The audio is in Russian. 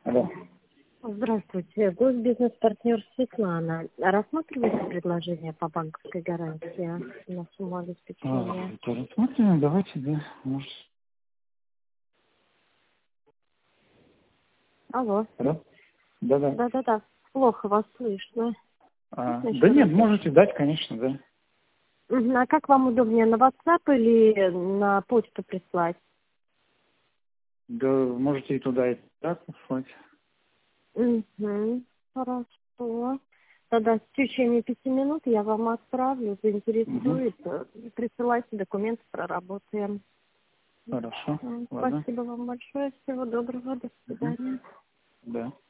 Алло. Здравствуйте, госбизнес-партнер Светлана. Рассматриваете предложение по банковской гарантии на сумму обеспечения? Это рассмотрим, давайте, да, может. Алло. Алло? Да-да. Да-да-да, плохо вас слышно. Да нет, можете дать, конечно, да. А как вам удобнее, на WhatsApp или на почту прислать? Да, можете и туда, и туда послать. Хорошо. Тогда в течение 5 минут я вам отправлю, заинтересует. Присылайте документы, проработаем. Хорошо, ладно. Спасибо вам большое, всего доброго, до свидания. Да.